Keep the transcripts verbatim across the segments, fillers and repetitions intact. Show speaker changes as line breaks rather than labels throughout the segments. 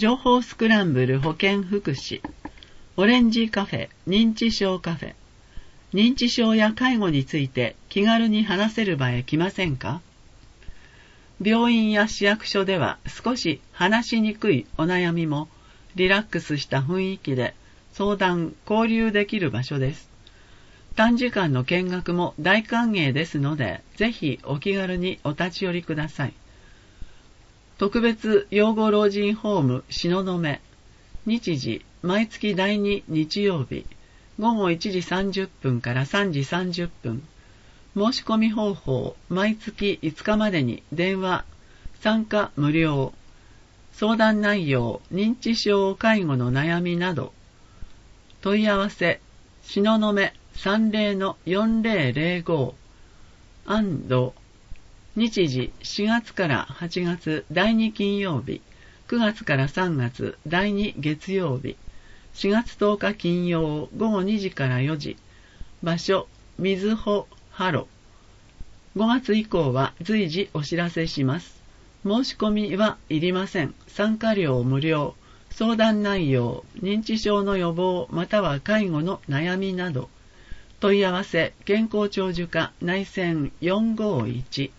情報スクランブル保健福祉、オレンジカフェ認知症カフェ、認知症や介護について気軽に話せる場へ来ませんか？病院や市役所では少し話しにくいお悩みもリラックスした雰囲気で相談・交流できる場所です。短時間の見学も大歓迎ですので、ぜひお気軽にお立ち寄りください。特別養護老人ホーム東雲、日時毎月だいに日曜日、ごごいちじさんじゅっぷんからさんじさんじゅっぷん。申し込み方法、毎月いつかまでに電話、参加無料。相談内容、認知症介護の悩みなど。問い合わせ、東雲 さんぜろのよんぜろぜろご 日時しがつからはちがつだいに金曜日、くがつからさんがつだいに月曜日、しがつとおか金曜ごごにじからよじ、場所、みずほハロ。ごがつ以降は随時お知らせします。申し込みはいりません。参加料無料。相談内容、認知症の予防または介護の悩みなど。問い合わせ、健康長寿課内線よんごいち。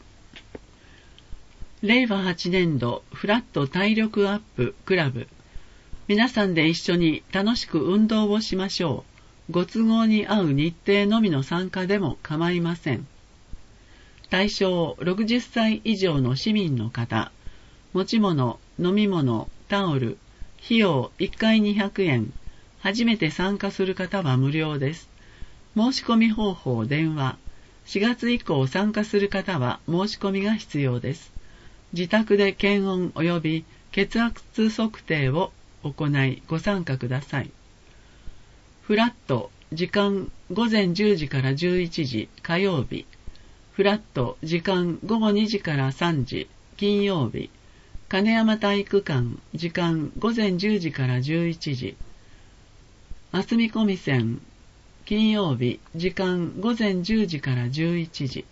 れいわはちねんどフラット体力アップクラブ。皆さんで一緒に楽しく運動をしましょう。ご都合に合う日程のみの参加でも構いません。対象ろくじゅっさい以上の市民の方、持ち物、飲み物、タオル、費用いっかいにひゃくえん、初めて参加する方は無料です。申し込み方法電話、しがつ以降参加する方は申し込みが必要です。自宅で検温及び血圧測定を行いご参加ください。フラット、時間ごぜんじゅうじからじゅういちじ火曜日、フラット、時間ごごにじからさんじ金曜日、金山体育館、時間ごぜんじゅうじからじゅういちじ、あすみこみ線、金曜日、時間ごぜんじゅうじからじゅういちじ。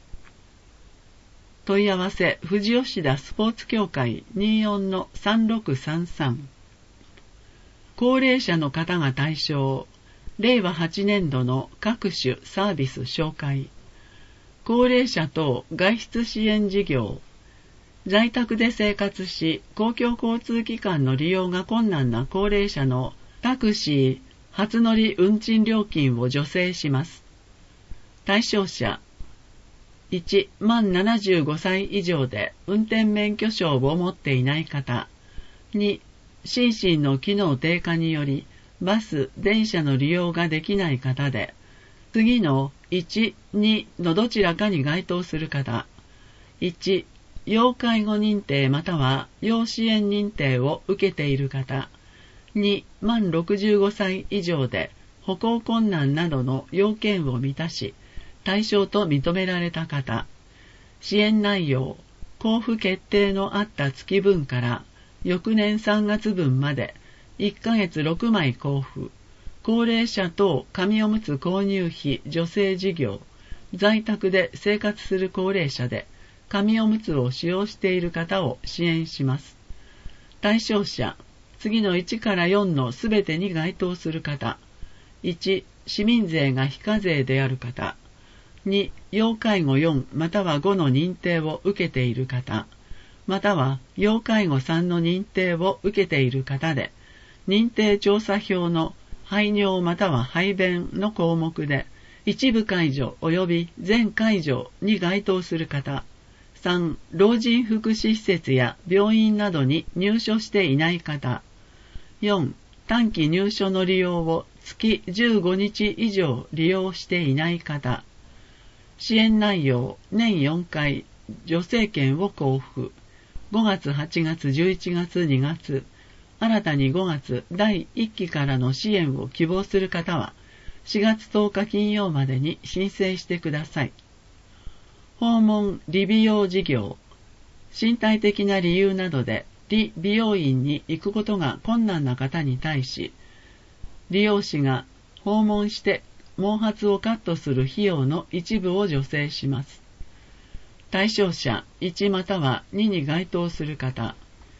問い合わせ、富士吉田スポーツ協会 にじゅうよんのさんろくさんさん。高齢者の方が対象、れいわはちねんどの各種サービス紹介。高齢者等外出支援事業。在宅で生活し、公共交通機関の利用が困難な高齢者のタクシー、初乗り運賃料金を助成します。対象者、いち、満ななじゅうごさい以上で運転免許証を持っていない方。に、心身の機能低下によりバス、電車の利用ができない方で、次のいち、にのどちらかに該当する方。いち、要介護認定または要支援認定を受けている方。に、満ろくじゅうごさい以上で歩行困難などの要件を満たし、対象と認められた方。支援内容、交付決定のあった月分から翌年さんがつぶんまでいっかげつろくまい交付。高齢者等紙おむつ購入費助成事業。在宅で生活する高齢者で紙おむつを使用している方を支援します。対象者、次のいちからよんのすべてに該当する方。いち、市民税が非課税である方。に、要介護よんまたはごの認定を受けている方。または要介護さんの認定を受けている方で、認定調査票の排尿または排便の項目で、一部介助及び全介助に該当する方。さん、老人福祉施設や病院などに入所していない方。よん、短期入所の利用を月じゅうごにち以上利用していない方。支援内容、年よんかい、助成券を交付。ごがつ、はちがつ、じゅういちがつ、にがつ、新たにごがつだいいっきからの支援を希望する方は、しがつとおか金曜までに申請してください。訪問理美容事業。身体的な理由などで理美容院に行くことが困難な方に対し、利用師が訪問して毛髪をカットする費用の一部を助成します。対象者いちまたはにに該当する方。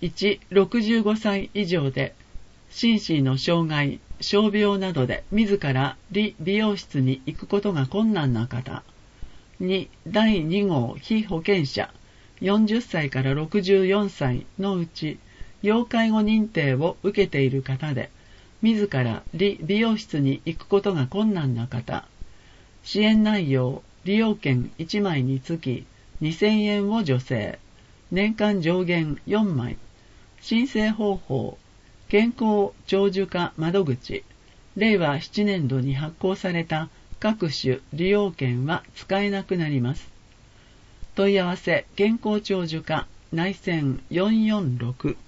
いち、ろくじゅうごさい以上で心身の障害、傷病などで自ら理美容室に行くことが困難な方。に、だいに号被保険者よんじゅっさいからろくじゅうよんさいのうち要介護認定を受けている方で自ら理美容室に行くことが困難な方。支援内容、利用券いちまいにつきにせんえんを助成。年間上限よんまい。申請方法、健康長寿化窓口。れいわななねんどに発行された各種利用券は使えなくなります。問い合わせ、健康長寿化内線よんよんろく。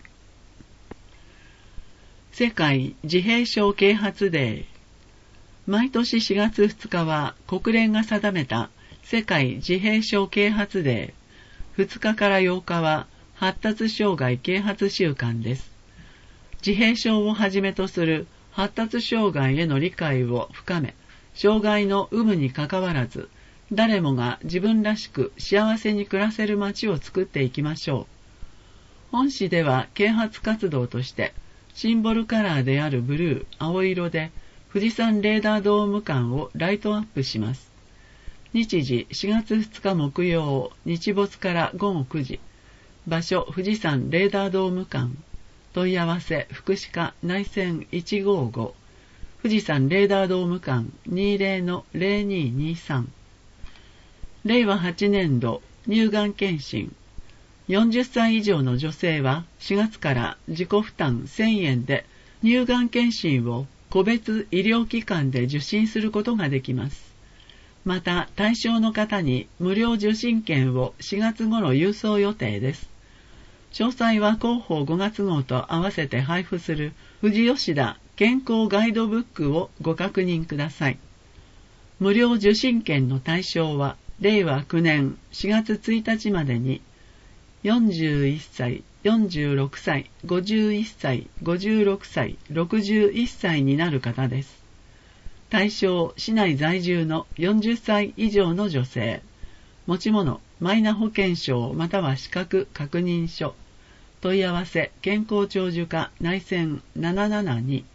世界自閉症啓発デー。毎年しがつふつかは国連が定めた世界自閉症啓発デー。ふつかからようかは発達障害啓発週間です。自閉症をはじめとする発達障害への理解を深め、障害の有無にかかわらず、誰もが自分らしく幸せに暮らせる街を作っていきましょう。本誌では啓発活動として、シンボルカラーであるブルー、青色で、富士山レーダードーム館をライトアップします。日時しがつふつか木曜、日没からごごくじ。場所富士山レーダードーム館。問い合わせ福祉課内線いちごご。富士山レーダードーム館 にじゅうのゼロににさん。れいわはちねんど乳がん検診。よんじゅっさい以上の女性はしがつから自己負担せんえんで乳がん検診を個別医療機関で受診することができます。また対象の方に無料受診券をしがつ頃郵送予定です。詳細は広報ごがつ号と合わせて配布する富士吉田健康ガイドブックをご確認ください。無料受診券の対象はれいわきゅうねんしがつついたちまでによんじゅういっさい、よんじゅうろくさい、ごじゅういっさい、ごじゅうろくさい、ろくじゅういっさいになる方です。対象、市内在住のよんじゅっさい以上の女性。持ち物、マイナ保険証または資格確認書。問い合わせ、健康長寿課内線ななななに。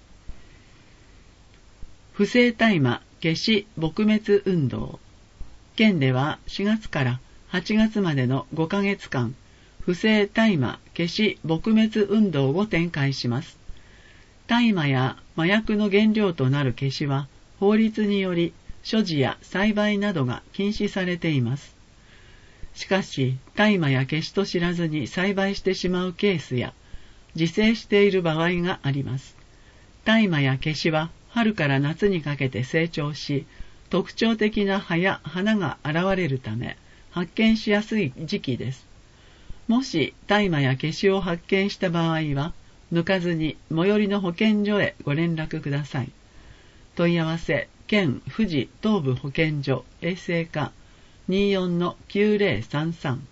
不正大麻消し撲滅運動。県ではしがつからはちがつまでのごかげつかん、不正大麻消し撲滅運動を展開します。大麻や麻薬の原料となる消しは法律により所持や栽培などが禁止されています。しかし、大麻や消しと知らずに栽培してしまうケースや、自生している場合があります。大麻や消しは春から夏にかけて成長し、特徴的な葉や花が現れるため、発見しやすい時期です。もし大麻や消しを発見した場合は、抜かずに最寄りの保健所へご連絡ください。問い合わせ、県富士東部保健所衛生課にじゅうよんのきゅうぜろさんさん。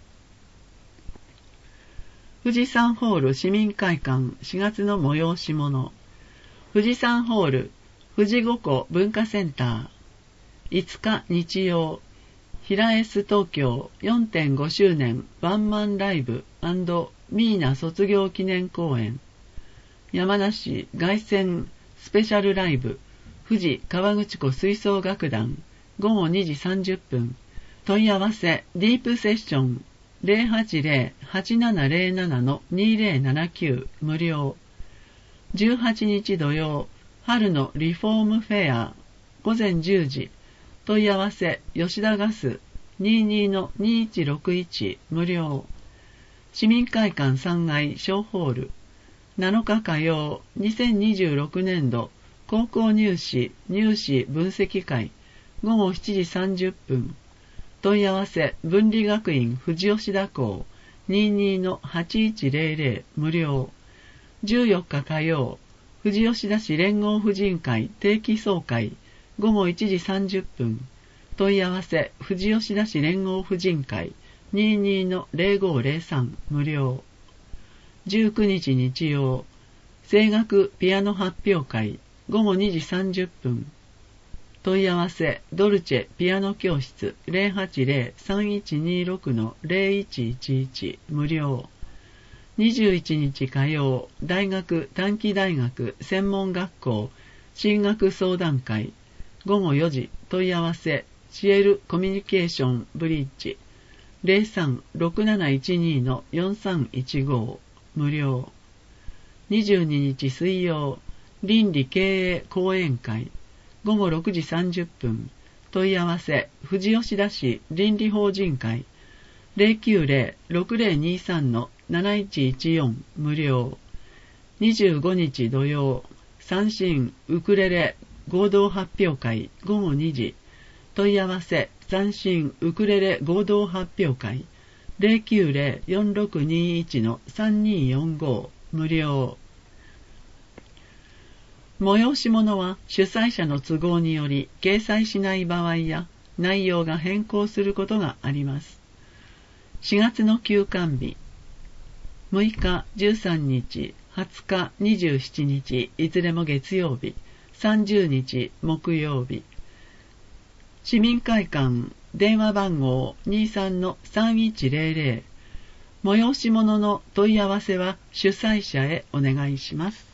富士山ホール市民会館しがつの催し物。富士山ホール富士五湖文化センターいつか日曜平 S 東京 よんてんご 周年ワンマンライブ&ミーナ卒業記念公演。山梨凱旋スペシャルライブ富士河口湖吹奏楽団ごごにじさんじゅっぷん。問い合わせディープセッション ゼロはちゼロ はちななゼロなな のにぜろななきゅう無料。じゅうはちにち土曜春のリフォームフェアごぜんじゅうじ。問い合わせ吉田ガス にじゅうにのにいちろくいち 無料。市民会館さんがい小ホールなのか火曜にせんにじゅうろくねんど高校入試入試分析会ごごしちじさんじゅっぷん。問い合わせ文理学院富士吉田校 にじゅうにのはちいちゼロゼロ 無料。じゅうよっか火曜富士吉田市連合婦人会定期総会ごごいちじさんじゅっぷん。問い合わせ富士吉田市連合婦人会 にじゅうにのゼロごゼロさん 無料。じゅうくにち日曜声楽ピアノ発表会ごごにじさんじゅっぷん。問い合わせドルチェピアノ教室 ゼロはちゼロ さんいちにろくのゼロいちいちいち 無料。 にじゅういちにち火曜、大学短期大学専門学校進学相談会ごごよじ問い合わせシエルコミュニケーションブリッジ ゼロさん ろくなないちに よんさんいちご 無料。にじゅうににち水曜、倫理経営講演会ごごろくじさんじゅっぷん問い合わせ富士吉田市倫理法人会 ゼロきゅうゼロ ろくゼロにさん なないちいちよん 無料。にじゅうごにち土曜、三振ウクレレ合同発表会ごごにじ問い合わせ三振ウクレレ合同発表会 ゼロきゅうゼロ よんろくにいち さんによんご 無料。催し物は主催者の都合により掲載しない場合や内容が変更することがあります。しがつの休館日、むいか、じゅうさんにち、はつか、にじゅうしちにち、いずれも月曜日、さんじゅうにち、木曜日。市民会館、電話番号 にじゅうさんのさんいちゼロゼロ。催し物の問い合わせは主催者へお願いします。